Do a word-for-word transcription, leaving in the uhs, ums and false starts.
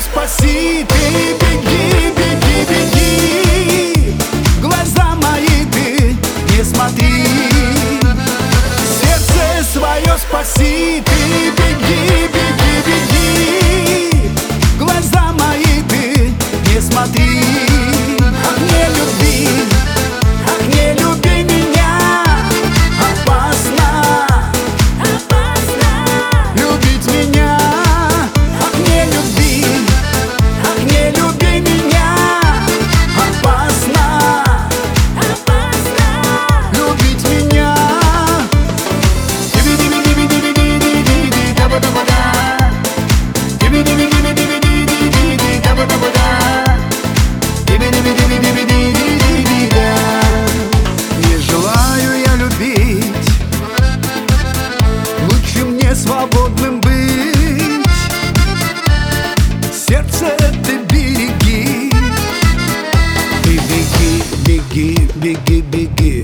спаси. Ты беги, беги, беги, глаза мои ты не смотри. Сердце свое спаси. Ты беги, беги, беги, глаза мои ты не смотри. Ах, не люби, ах, не люби меня, опасно, опасно любить меня. Ах, не люби, ах, не люби меня, опасно, опасно любить меня. Не желаю я любить, лучше мне свободным быть. Сердце ты береги, ты беги, беги, беги, беги.